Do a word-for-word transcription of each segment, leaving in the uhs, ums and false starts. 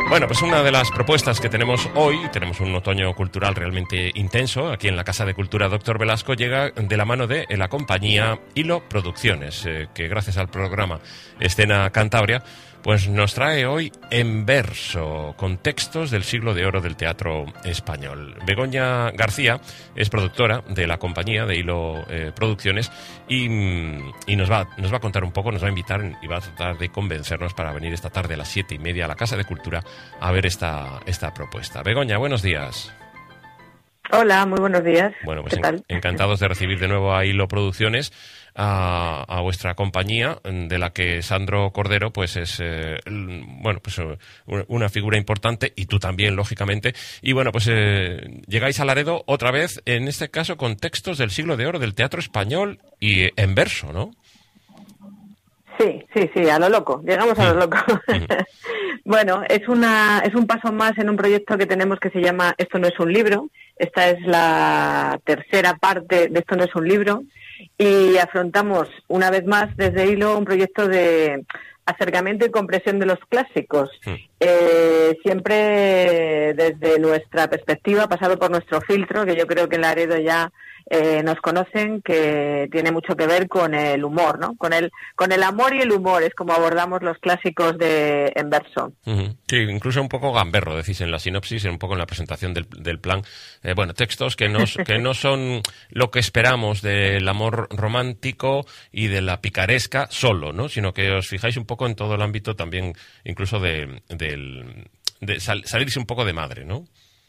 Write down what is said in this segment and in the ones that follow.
Bueno, pues una de las propuestas que tenemos hoy, tenemos un otoño cultural realmente intenso, aquí en la Casa de Cultura Doctor Velasco, llega de la mano de la compañía Hilo Producciones, eh, que gracias al programa Escena Cantabria, pues nos trae hoy En Verso, con textos del siglo de oro del teatro español. Begoña García es productora de la compañía de Hilo eh, Producciones y, y nos, va, nos va a contar un poco, nos va a invitar y va a tratar de convencernos para venir esta tarde a las siete y media a la Casa de Cultura a ver esta, esta propuesta. Begoña, buenos días. Hola, muy buenos días. Bueno, pues ¿Qué tal? encantados de recibir de nuevo a Hilo Producciones, a, a vuestra compañía, de la que Sandro Cordero pues es eh, bueno pues una figura importante, y tú también, lógicamente. Y bueno, pues eh, llegáis a Laredo otra vez, en este caso con textos del siglo de oro del teatro español y en verso, ¿no? Sí, sí, sí, a lo loco, llegamos a lo loco. Bueno, es una es un paso más en un proyecto que tenemos que se llama Esto no es un libro. Esta es la tercera parte de Esto no es un libro, y afrontamos una vez más desde Hilo un proyecto de acercamiento y compresión de los clásicos, sí. eh, siempre desde nuestra perspectiva, pasado por nuestro filtro, que yo creo que en Laredo ya eh, nos conocen, que tiene mucho que ver con el humor, ¿no? Con el con el amor y el humor es como abordamos los clásicos de en verso. Uh-huh. Sí, incluso un poco gamberro, decís en la sinopsis, un poco en la presentación del, del plan. Eh, bueno, textos que no, que no son lo que esperamos del amor romántico y de la picaresca solo, ¿no? Sino que os fijáis un poco en todo el ámbito también, incluso de, de, de sal, salirse un poco de madre, ¿no?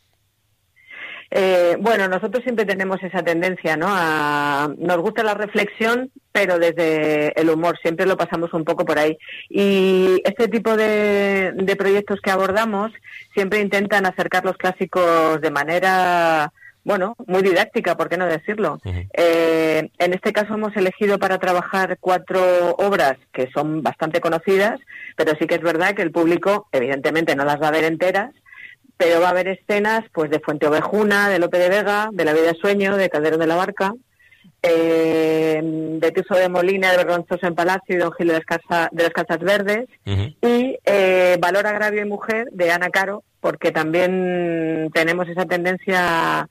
Eh, bueno, nosotros siempre tenemos esa tendencia, ¿no? A, nos gusta la reflexión, pero desde el humor, siempre lo pasamos un poco por ahí. Y este tipo de, de proyectos que abordamos siempre intentan acercar los clásicos de manera, bueno, muy didáctica, ¿por qué no decirlo? Uh-huh. Eh, en este caso hemos elegido para trabajar cuatro obras que son bastante conocidas, pero sí que es verdad que el público, evidentemente, no las va a ver enteras, pero va a haber escenas pues de Fuente Ovejuna, de Lope de Vega, de La Vida Sueño, de Calderón de la Barca, eh, de Tirso de Molina, de Vergonzoso en Palacio y Don Gil de las, Casa, de las Calzas Verdes, uh-huh. y eh, Valor, Agravio y Mujer, de Ana Caro, porque también tenemos esa tendencia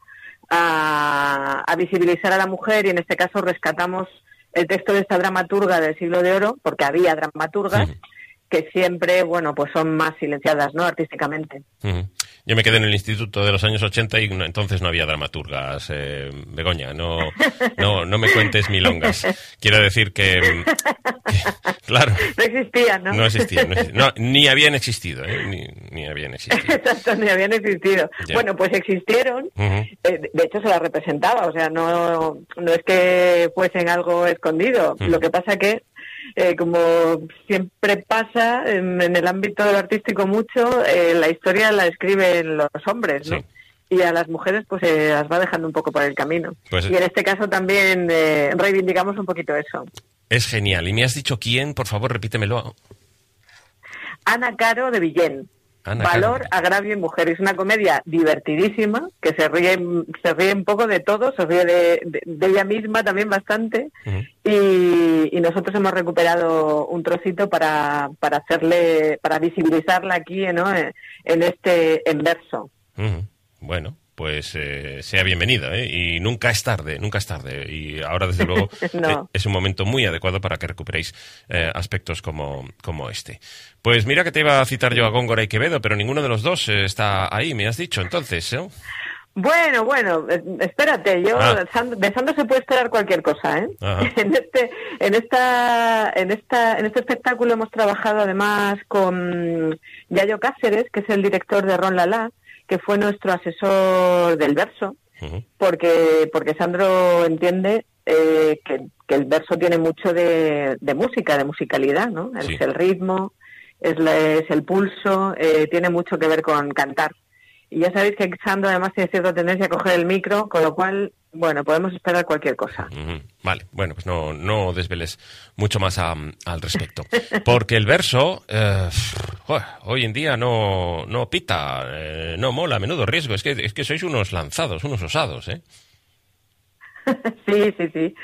a, a visibilizar a la mujer, y en este caso rescatamos el texto de esta dramaturga del siglo de oro, porque había dramaturgas, uh-huh. que siempre, bueno, pues son más silenciadas, ¿no?, artísticamente. Uh-huh. Yo me quedé en el instituto de los años ochenta y no, entonces no había dramaturgas, eh, Begoña, no, no, no me cuentes milongas. Quiero decir que, que claro. No existían, ¿no? No existían, no, existían, no ni habían existido, ¿eh? ni, ni habían existido. Exacto, ni habían existido. Ya. Bueno, pues existieron, uh-huh. eh, de hecho se las representaba, o sea, no, no es que fuesen algo escondido, uh-huh. lo que pasa que Eh, como siempre pasa en, en el ámbito artístico mucho, eh, la historia la escriben los hombres, ¿no? Sí. Y a las mujeres pues se eh, las va dejando un poco por el camino. Pues, y en este caso también eh, reivindicamos un poquito eso. Es genial. ¿Y me has dicho quién? Por favor, repítemelo. Ana Caro de Villén. Ana Valor, Caro. Agravio y Mujer. Es una comedia divertidísima, que se ríe, se ríe un poco de todo, se ríe de, de, de ella misma también bastante, uh-huh. y, y nosotros hemos recuperado un trocito para, para hacerle, para visibilizarla aquí, ¿no?, en, en este en verso. Uh-huh. Bueno, pues eh, sea bienvenida, ¿eh? Y nunca es tarde, nunca es tarde. Y ahora, desde luego, no. eh, es un momento muy adecuado para que recuperéis eh, aspectos como, como este. Pues mira que te iba a citar yo a Góngora y Quevedo, pero ninguno de los dos eh, está ahí, me has dicho, entonces, ¿eh? Bueno, bueno, espérate, yo ah. de Sandro se puede esperar cualquier cosa, ¿eh? En este, en esta, en esta, en este espectáculo hemos trabajado además con Yayo Cáceres, que es el director de Ron Lala, que fue nuestro asesor del verso, uh-huh. porque porque Sandro entiende eh, que, que el verso tiene mucho de, de música, de musicalidad, ¿no? Sí. Es el ritmo, es, la, es el pulso, eh, tiene mucho que ver con cantar. Y ya sabéis que Sandro además tiene cierta tendencia a coger el micro, con lo cual, bueno, podemos esperar cualquier cosa. Uh-huh. Vale, bueno, pues no, no desveles mucho más a, al respecto. Porque el verso, eh, hoy en día no, no pita, eh, no mola, a menudo riesgo. Es que, es que sois unos lanzados, unos osados, ¿eh? Sí, sí, sí.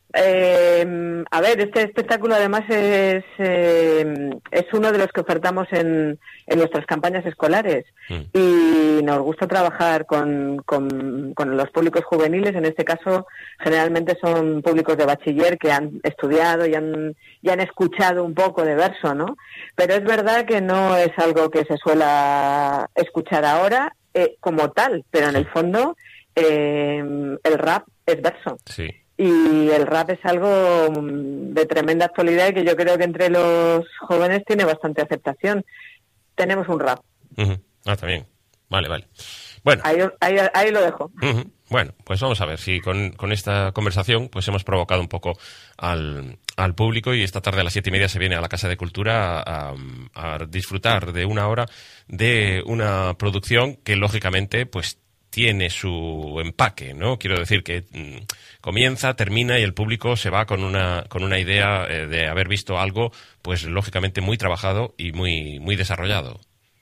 Eh, a ver, este espectáculo además es eh, es uno de los que ofertamos en, en nuestras campañas escolares mm. y nos gusta trabajar con, con, con los públicos juveniles. En este caso, generalmente son públicos de bachiller que han estudiado y han, y han escuchado un poco de verso, ¿no? Pero es verdad que no es algo que se suela escuchar ahora eh, como tal, pero en el fondo eh, el rap es verso. Sí. Y el rap es algo de tremenda actualidad y que yo creo que entre los jóvenes tiene bastante aceptación. Tenemos un rap. Uh-huh. Ah, está bien. Vale, vale. Bueno. Ahí, ahí, ahí lo dejo. Uh-huh. Bueno, pues vamos a ver si con, con esta conversación pues hemos provocado un poco al, al público, y esta tarde a las siete y media se viene a la Casa de Cultura a, a, a disfrutar de una hora de una producción que lógicamente pues tiene su empaque, ¿no? Quiero decir que mmm, comienza, termina y el público se va con una con una idea eh, de haber visto algo, pues lógicamente muy trabajado y muy muy desarrollado.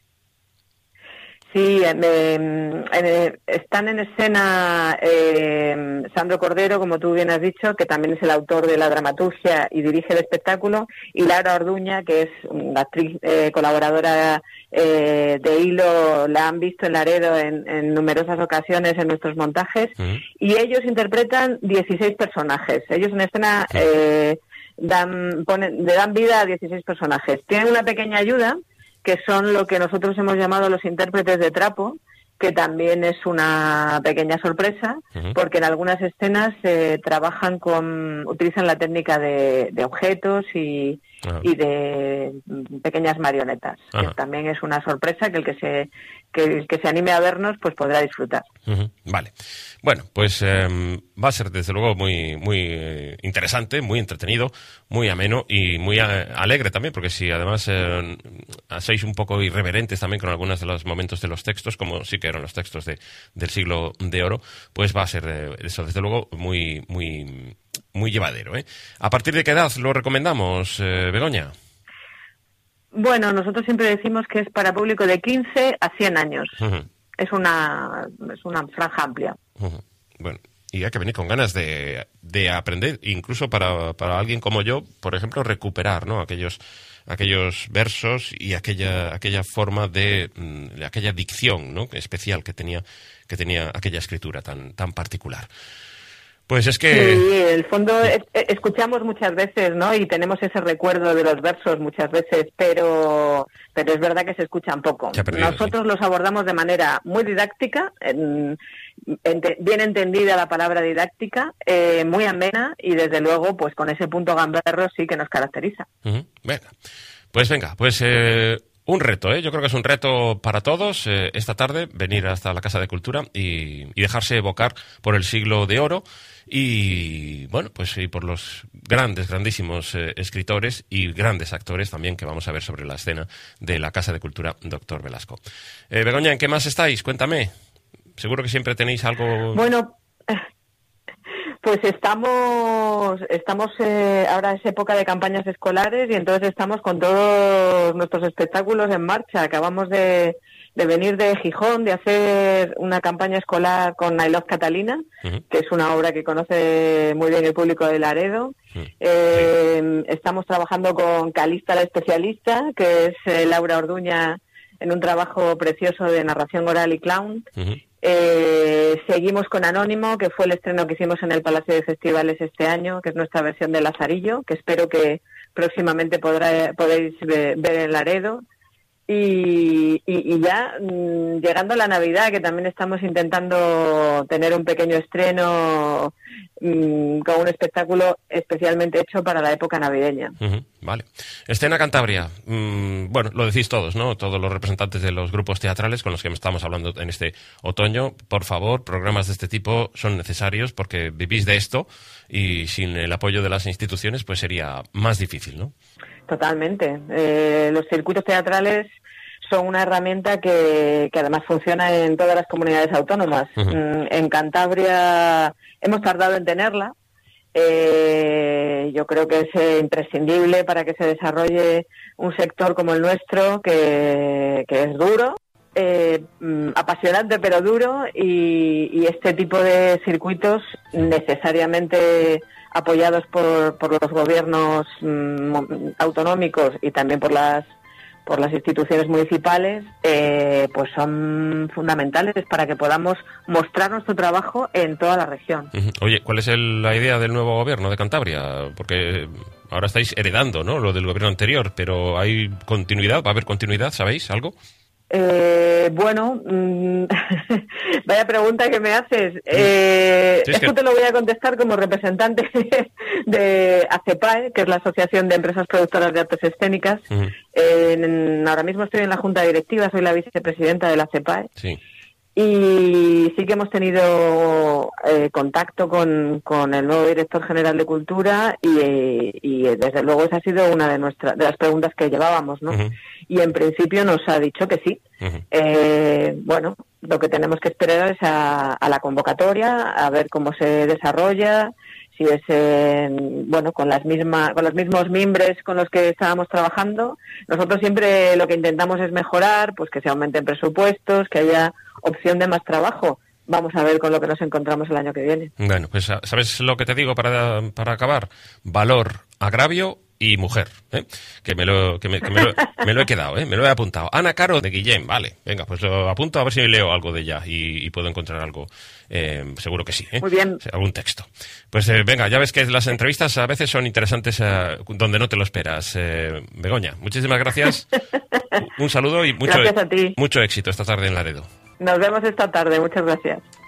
Sí, eh, eh, están en escena eh, Sandro Cordero, como tú bien has dicho, que también es el autor de la dramaturgia y dirige el espectáculo, y Laura Orduña, que es una actriz eh, colaboradora eh, de Hilo, la han visto en Laredo en, en numerosas ocasiones en nuestros montajes, uh-huh. y ellos interpretan dieciséis personajes. Ellos en escena eh, dan, ponen, le dan vida a dieciséis personajes. Tienen una pequeña ayuda, que son lo que nosotros hemos llamado los intérpretes de trapo, que también es una pequeña sorpresa, uh-huh. porque en algunas escenas eh, trabajan con, utilizan la técnica de, de objetos y, uh-huh. y de pequeñas marionetas, uh-huh. que también es una sorpresa que el que se que el que se anime a vernos pues podrá disfrutar. Uh-huh. Vale. Bueno, pues eh, va a ser desde luego muy muy eh, interesante, muy entretenido, muy ameno y muy a, alegre también, porque si además eh, sois un poco irreverentes también con algunos de los momentos de los textos, como sí que eran los textos de, del siglo de oro, pues va a ser eh, eso desde luego muy muy muy llevadero, ¿eh? ¿A partir de qué edad lo recomendamos, eh, Begoña? Bueno, nosotros siempre decimos que es para público de quince a cien años. Uh-huh. Es una es una franja amplia. Uh-huh. Bueno, y hay que venir con ganas de, de aprender, incluso para, para alguien como yo, por ejemplo, recuperar, ¿no? Aquellos aquellos versos y aquella aquella forma de, de aquella dicción, ¿no? especial que tenía que tenía aquella escritura tan tan particular. Pues es que... Sí, en el fondo es, escuchamos muchas veces, ¿no? Y tenemos ese recuerdo de los versos muchas veces, pero pero es verdad que se escuchan poco. Se perdido, Nosotros sí. los abordamos de manera muy didáctica, en, en, bien entendida la palabra didáctica, eh, muy amena y desde luego pues con ese punto gamberro sí que nos caracteriza. Uh-huh. Venga, pues venga, pues... Eh... Un reto, ¿eh? Yo creo que es un reto para todos eh, esta tarde venir hasta la Casa de Cultura y, y dejarse evocar por el siglo de oro y, bueno, pues y por los grandes, grandísimos eh, escritores y grandes actores también que vamos a ver sobre la escena de la Casa de Cultura Doctor Velasco. Eh, Begoña, ¿en qué más estáis? Cuéntame. Seguro que siempre tenéis algo... Bueno... Pues estamos, estamos eh, ahora es época de campañas escolares y entonces estamos con todos nuestros espectáculos en marcha. Acabamos de, de venir de Gijón, de hacer una campaña escolar con I Love Catalina, uh-huh. que es una obra que conoce muy bien el público de Laredo. Uh-huh. Eh, sí. Estamos trabajando con Calista la especialista, que es eh, Laura Orduña, en un trabajo precioso de narración oral y clown. Uh-huh. Eh, seguimos con Anónimo, que fue el estreno que hicimos en el Palacio de Festivales este año, que es nuestra versión de Lazarillo, que espero que próximamente podrá, podéis ver en Laredo. Y, y, y ya mmm, llegando a la Navidad, que también estamos intentando tener un pequeño estreno mmm, con un espectáculo especialmente hecho para la época navideña. Uh-huh, vale. Escena Cantabria. Mm, bueno, lo decís todos, ¿no? Todos los representantes de los grupos teatrales con los que estamos hablando en este otoño. Por favor, programas de este tipo son necesarios porque vivís de esto y sin el apoyo de las instituciones pues sería más difícil, ¿no? Totalmente. Eh, los circuitos teatrales son una herramienta que, que además funciona en todas las comunidades autónomas. Uh-huh. En Cantabria hemos tardado en tenerla. Eh, yo creo que es imprescindible para que se desarrolle un sector como el nuestro, que, que es duro, eh, apasionante pero duro, y, y este tipo de circuitos necesariamente apoyados por, por los gobiernos mmm, autonómicos y también por las por las instituciones municipales, eh, pues son fundamentales para que podamos mostrar nuestro trabajo en toda la región. Oye, ¿cuál es el, la idea del nuevo gobierno de Cantabria? Porque ahora estáis heredando, ¿no?, lo del gobierno anterior, pero ¿hay continuidad? ¿Va a haber continuidad? ¿Sabéis algo? Eh, bueno, mmm, vaya pregunta que me haces. Eh, sí, es esto que... te lo voy a contestar como representante de ACEPAE, que es la Asociación de Empresas Productoras de Artes Escénicas. Uh-huh. eh, ahora mismo estoy en la Junta Directiva, soy la vicepresidenta de la ACEPAE. Sí. Y sí que hemos tenido eh, contacto con, con el nuevo director general de Cultura y, y desde luego esa ha sido una de nuestras de las preguntas que llevábamos, ¿no? Uh-huh. Y en principio nos ha dicho que sí. Uh-huh. Eh, bueno, lo que tenemos que esperar es a, a la convocatoria, a ver cómo se desarrolla, si es eh, bueno con las mismas con los mismos mimbres con los que estábamos trabajando. Nosotros siempre lo que intentamos es mejorar, pues que se aumenten presupuestos, que haya opción de más trabajo. Vamos a ver con lo que nos encontramos el año que viene. Bueno, pues ¿sabes lo que te digo para, para acabar? Valor, agravio y mujer, ¿eh? Que me lo que me, que me, lo, me lo he quedado, ¿eh? Me lo he apuntado. Ana Caro de Guillén, vale. Venga, pues lo apunto a ver si leo algo de ella y, y puedo encontrar algo. Eh, seguro que sí, ¿eh? Muy bien. Algún texto. Pues eh, venga, ya ves que las entrevistas a veces son interesantes eh, donde no te lo esperas. Eh, Begoña, muchísimas gracias. Un saludo y mucho, gracias a ti. Mucho éxito esta tarde en Laredo. Nos vemos esta tarde, muchas gracias.